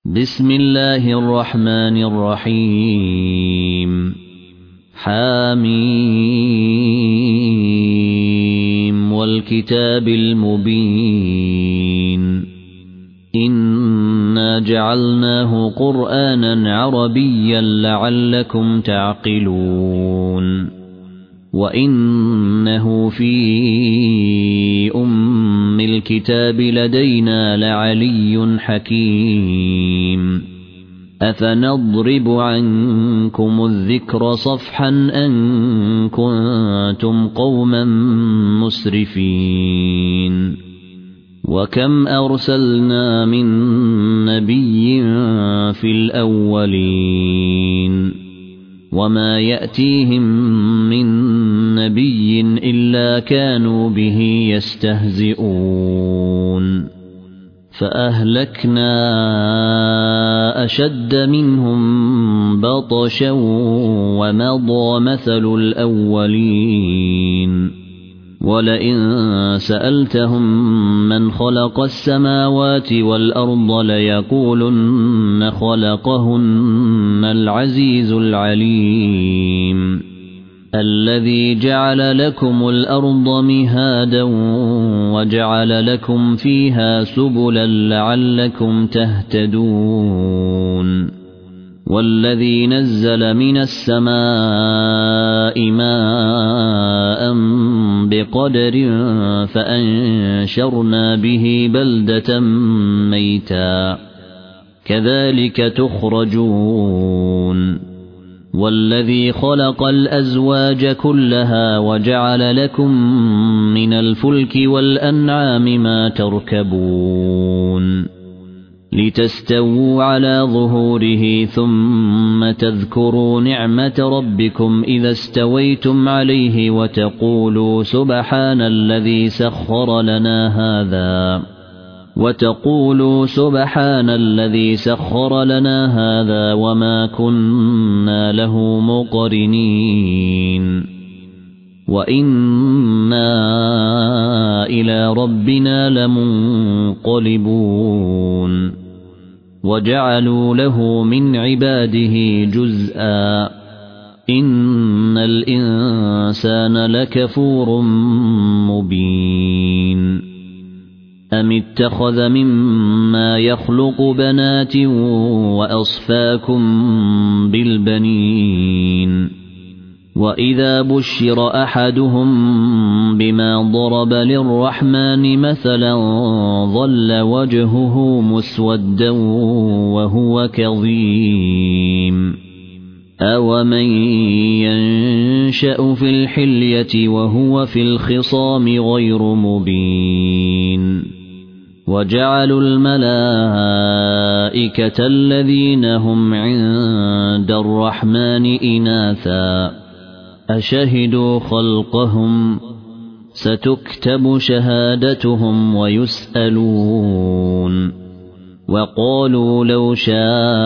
بسم الله الرحمن الرحيم حاميم والكتاب المبين إنا جعلناه قرآنا عربيا لعلكم تعقلون وإنه في أم الكتاب لدينا لعلي حكيم أفنضرب عنكم الذكر صفحا أن كنتم قوما مسرفين وكم أرسلنا من نبي في الأولين وما يأتيهم من نبي إلا كانوا به يستهزئون فأهلكنا أشد منهم بطشا ومضى مثل الأولين ولئن سألتهم من خلق السماوات والأرض ليقولن خلقهن العزيز العليم الذي جعل لكم الأرض مهادا وجعل لكم فيها سبلا لعلكم تهتدون والذي نزل من السماء ماء بقدر فأنشرنا به بلدة ميتا كذلك تخرجون والذي خلق الأزواج كلها وجعل لكم من الفلك والأنعام ما تركبون لتستووا على ظهوره ثم تذكروا نعمة ربكم إذا استويتم عليه وتقولوا سبحان الذي سخر لنا هذا وما كنا له مقرنين وإنا إلى ربنا لمنقلبون وجعلوا له من عباده جزءا إن الإنسان لكفور مبين أم اتخذ مما يخلق بنات وأصفاكم بالبنين وإذا بشر أحدهم بما ضرب للرحمن مثلا ظل وجهه مسودا وهو كظيم أومن ينشأ في الحلية وهو في الخصام غير مبين وجعلوا الملائكة الذين هم عند الرحمن إناثا أشهدوا خلقهم ستكتب شهادتهم ويسألون وقالوا لو شاء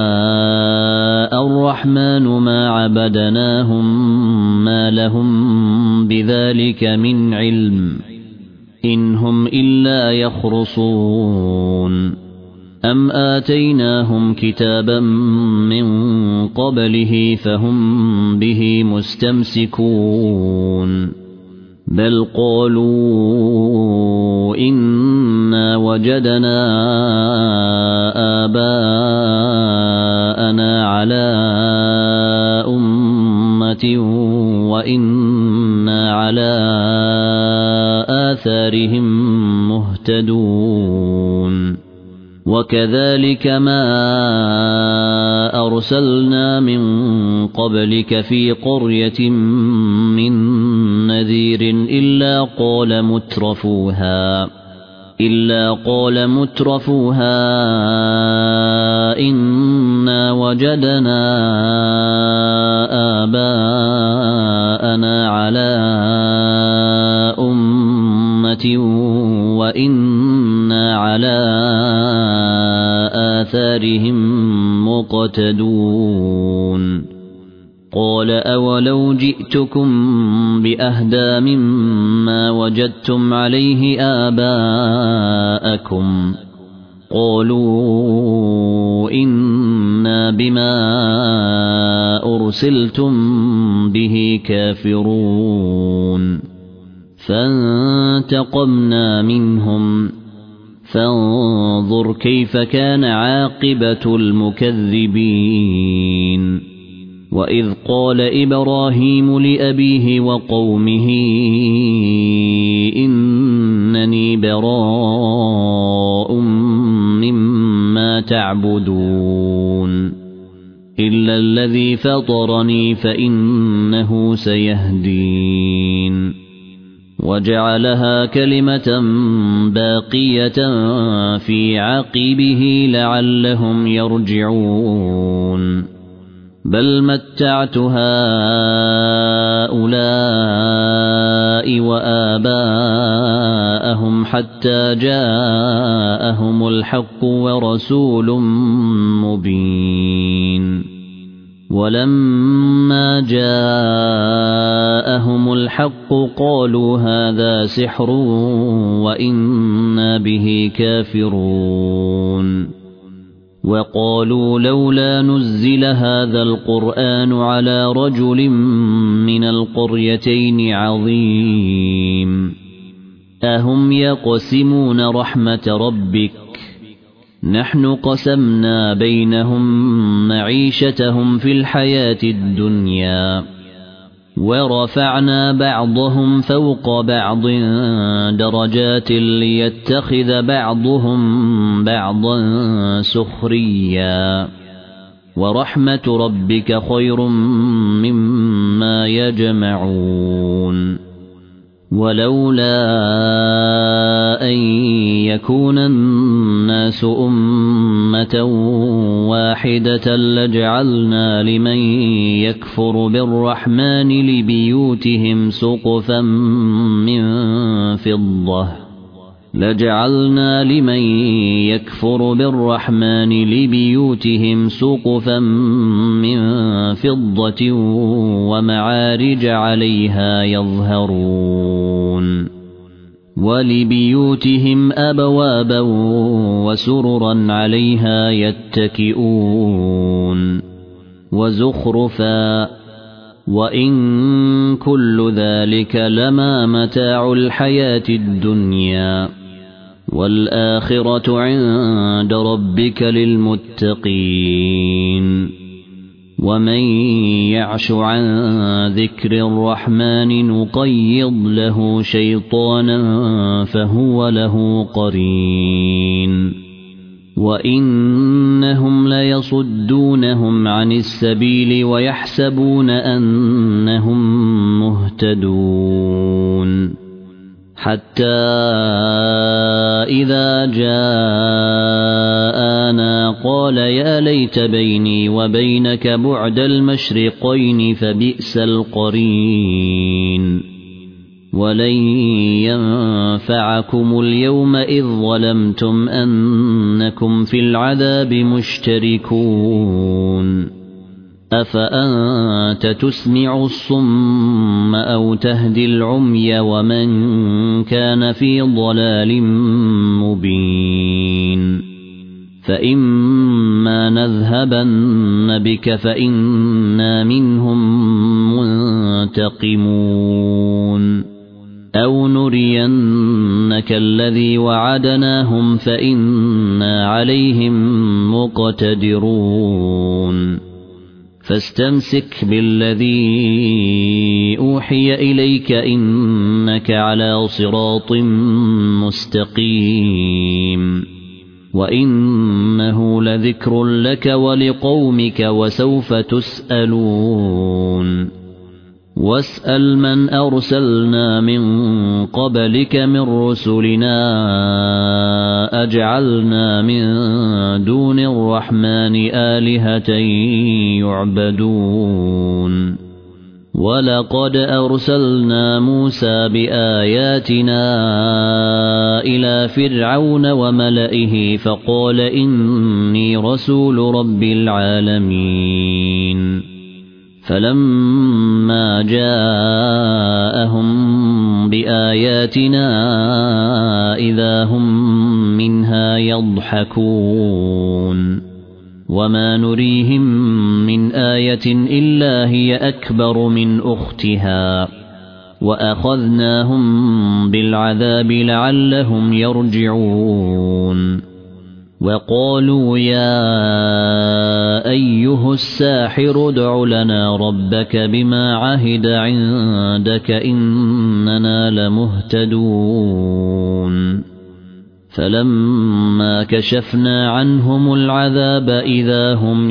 الرحمن ما عبدناهم ما لهم بذلك من علم إن هم إلا يخرصون أم آتيناهم كتابا من قبله فهم به مستمسكون بل قالوا إنا وجدنا آباءنا على أمة وإنا على آثارهم مهتدون وكذلك ما أرسلنا من قبلك في قرية من نذير إلا قال مترفوها إنا وجدنا آباءنا على أمة وإنا على آثارهم مقتدون قال أولو جئتكم بأهدى مما وجدتم عليه آباءكم قالوا إنا بما أرسلتم به كافرون فانتقمنا منهم فانظر كيف كان عاقبة المكذبين وإذ قال إبراهيم لأبيه وقومه إنني براء مما تعبدون إلا الذي فطرني فإنه سيهدين وجعلها كلمة باقية في عقبه لعلهم يرجعون بل متعت هؤلاء وآباءهم حتى جاءهم الحق ورسول مبين ولما جاءهم الحق قالوا هذا سحر وإنا به كافرون وقالوا لولا نزل هذا القرآن على رجل من القريتين عظيم أهم يقسمون رحمة ربك نحن قسمنا بينهم معيشتهم في الحياة الدنيا ورفعنا بعضهم فوق بعض درجات ليتخذ بعضهم بعضا سخريا ورحمة ربك خير مما يجمعون ولولا أن يكون الناس أمة واحدة لجعلنا لمن يكفر بالرحمن لبيوتهم سقفا من فضة ومعارج عليها يظهرون ولبيوتهم أبوابا وسررا عليها يتكئون وزخرفا وإن كل ذلك لما متاع الحياة الدنيا والآخرة عند ربك للمتقين ومن يعش عن ذكر الرحمن نقيض له شيطانا فهو له قرين وإنهم ليصدونهم عن السبيل ويحسبون أنهم مهتدون حتى إذا جاءنا قال يا ليت بيني وبينك بعد المشرقين فبئس القرين ولن ينفعكم اليوم إذ ظلمتم أنكم في العذاب مشتركون أفأنت تسمع الصم أو تهدي العمي ومن كان في ضلال مبين فإما نذهبن بك فإنا منهم منتقمون أو نرينك الذي وعدناهم فإنا عليهم مقتدرون فاستمسك بالذي أوحي إليك إنك على صراط مستقيم وإنه لذكر لك ولقومك وسوف تسألون واسأل من أرسلنا من قبلك من رسلنا أجعلنا من دون الرحمن آلهة يعبدون ولقد أرسلنا موسى بآياتنا إلى فرعون وملئه فقال إني رسول رب العالمين فلما جاءهم بآياتنا إذا هم منها يضحكون وما نريهم من آية إلا هي أكبر من أختها وأخذناهم بالعذاب لعلهم يرجعون وقالوا يا أيها الساحر ادع لنا ربك بما عهد عندك إننا لمهتدون فلما كشفنا عنهم العذاب إذا هم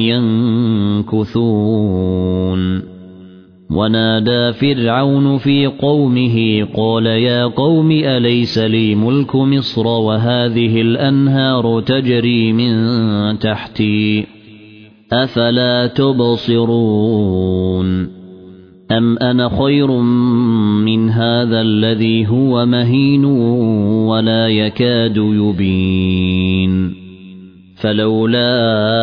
ينكثون ونادى فرعون في قومه قال يا قوم أليس لي ملك مصر وهذه الأنهار تجري من تحتي أفلا تبصرون أم أنا خير من هذا الذي هو مهين ولا يكاد يبين فلولا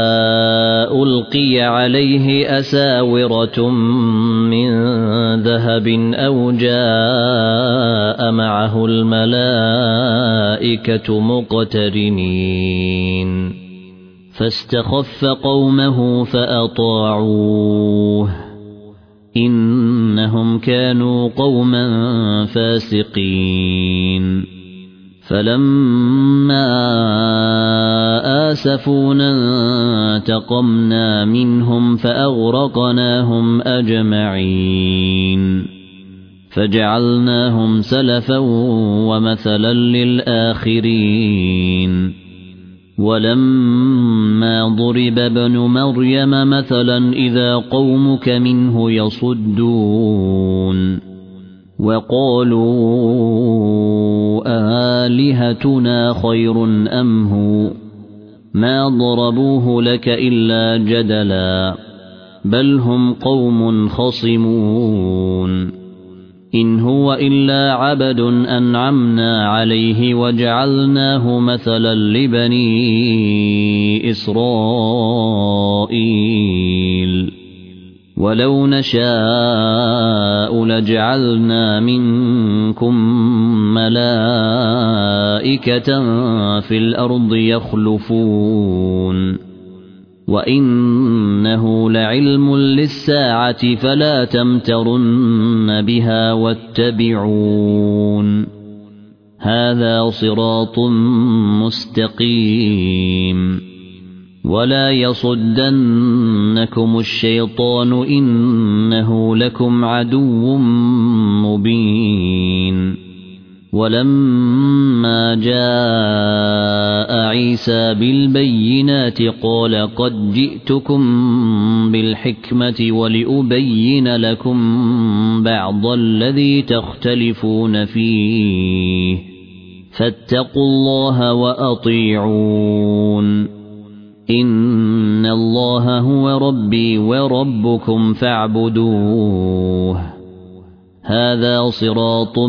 ألقي عليه أساورة من ذهب أو جاء معه الملائكة مقترنين فاستخف قومه فأطاعوه إنهم كانوا قوما فاسقين فلما آسفونا انتقمنا منهم فأغرقناهم أجمعين فجعلناهم سلفا ومثلا للآخرين ولما ضرب ابن مريم مثلا إذا قومك منه يصدون وقالوا آلهتنا خير أم هو ما ضربوه لك إلا جدلا بل هم قوم خصمون إن هو إلا عبد أنعمنا عليه وجعلناه مثلا لبني إسرائيل ولو نشاء لجعلنا منكم ملائكة في الأرض يخلفون وإنه لعلم للساعة فلا تمترن بها واتبعون هذا صراط مستقيم ولا يصدنكم الشيطان إنه لكم عدو مبين ولما جاء عيسى بالبينات قال قد جئتكم بالحكمة ولأبين لكم بعض الذي تختلفون فيه فاتقوا الله وأطيعون إن الله هو ربي وربكم فاعبدوه هذا صراط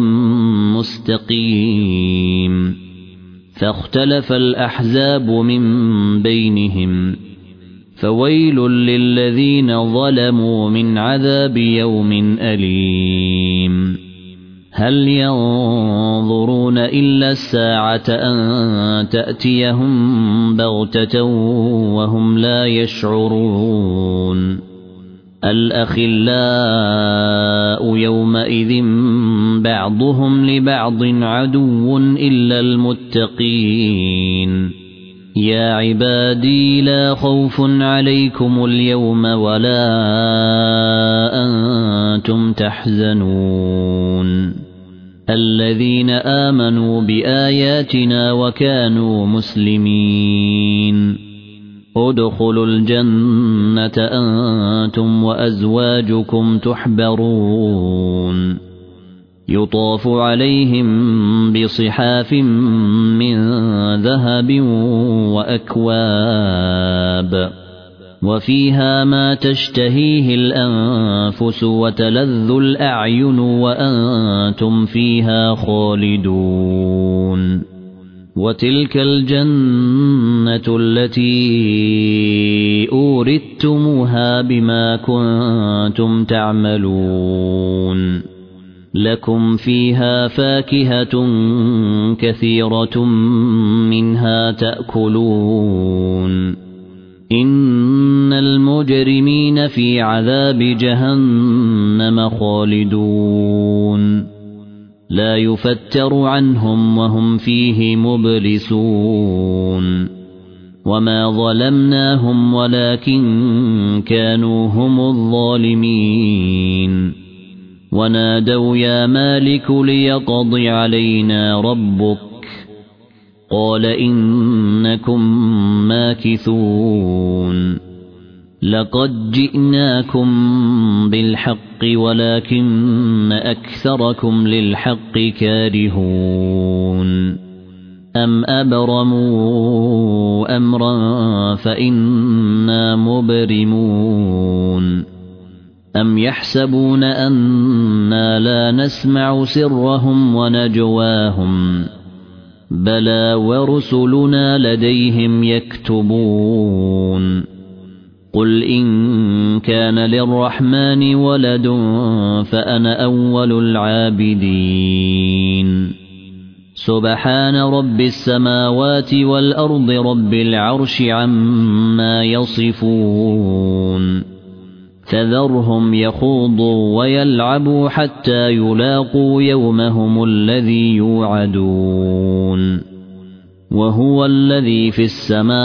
مستقيم فاختلف الأحزاب من بينهم فويل للذين ظلموا من عذاب يوم أليم هل ينظرون إلا الساعة أن تأتيهم بغتة وهم لا يشعرون الأخلاء يومئذ بعضهم لبعض عدو إلا المتقين يا عبادي لا خوف عليكم اليوم ولا أنتم تحزنون الذين آمنوا بآياتنا وكانوا مسلمين ادخلوا الجنة أنتم وأزواجكم تحبرون يطاف عليهم بصحاف من ذهب وأكواب وفيها ما تشتهيه الأنفس وتلذ الأعين وأنتم فيها خالدون وتلك الجنة التي أورثتموها بما كنتم تعملون لكم فيها فاكهة كثيرة منها تأكلون إن المجرمين في عذاب جهنم خالدون لا يفتر عنهم وهم فيه مبلسون وما ظلمناهم ولكن كانوا هم الظالمين ونادوا يا مالك ليقض علينا ربك قال إنكم ماكثون لقد جئناكم بالحق ولكن أكثركم للحق كارهون أم أبرموا أمرا فإنا مبرمون أم يحسبون أنا لا نسمع سرهم ونجواهم بلى ورسلنا لديهم يكتبون قل إن كان للرحمن ولد فأنا أول العابدين سبحان رب السماوات والأرض رب العرش عما يصفون فذرهم يخوضوا ويلعبوا حتى يلاقوا يومهم الذي يوعدون وهو الذي في السماء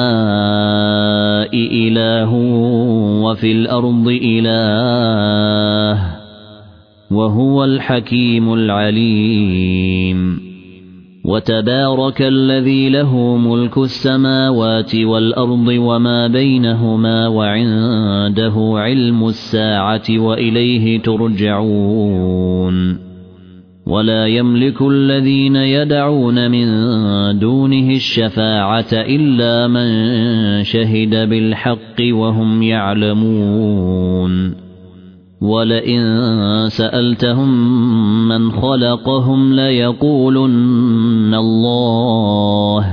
إله وفي الأرض إله وهو الحكيم العليم وتبارك الذي له ملك السماوات والأرض وما بينهما وعنده علم الساعة وإليه ترجعون ولا يملك الذين يدعون من دونه الشفاعة إلا من شهد بالحق وهم يعلمون ولئن سألتهم من خلقهم ليقولن الله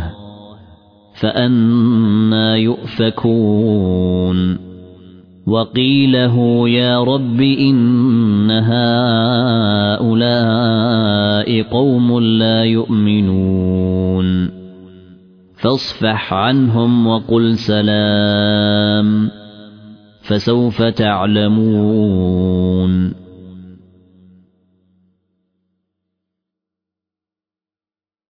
فأنى يؤفكون وقيله يا رب إن هؤلاء قوم لا يؤمنون فاصفح عنهم وقل سلام فسوف تعلمون